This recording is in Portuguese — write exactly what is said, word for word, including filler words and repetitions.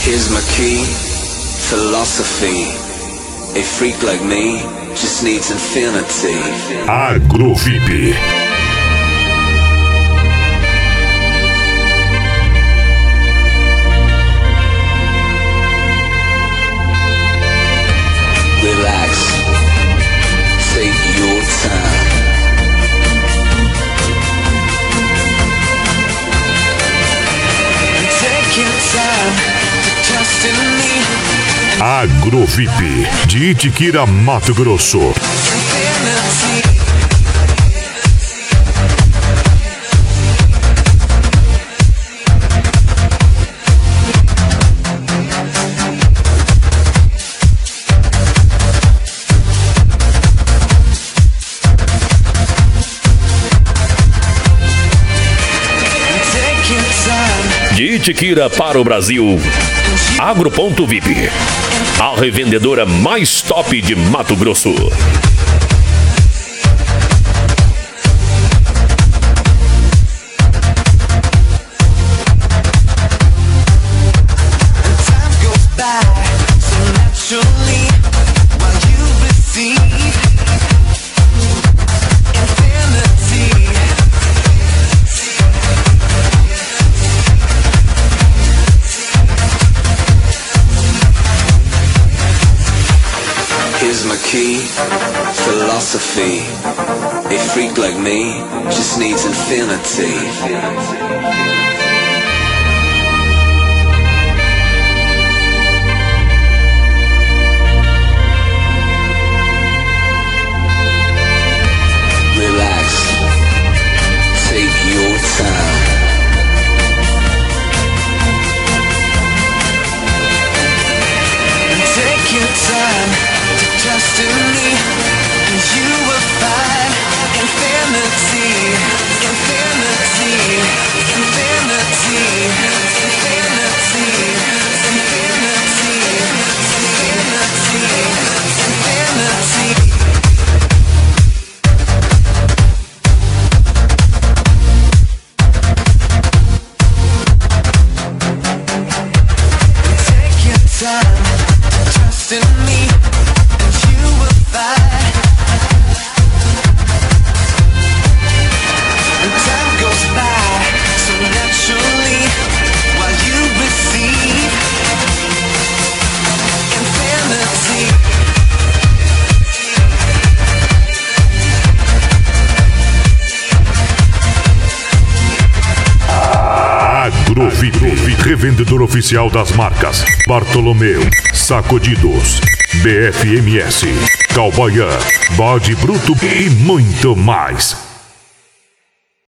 Here's my key, philosophy. A freak like me just needs infinity. Agrovip. Relax, take your time. And take your time to trust in me. Agrovip, de Itiquira, Mato Grosso. Infinity. De Itiquira para o Brasil, Agro.vip, a revendedora mais top de Mato Grosso. Here's my key, philosophy. A freak like me just needs infinity. Relax, take your time. And take your time. Trust in me, and you will find infinity, infinity, infinity, infinity, infinity, infinity, infinity. Take your time, trust in me. Agrovip, revendedor oficial das marcas Bartolomeu, Sacudidos, B F M S, Cowboyan, Bode Bruto e muito mais.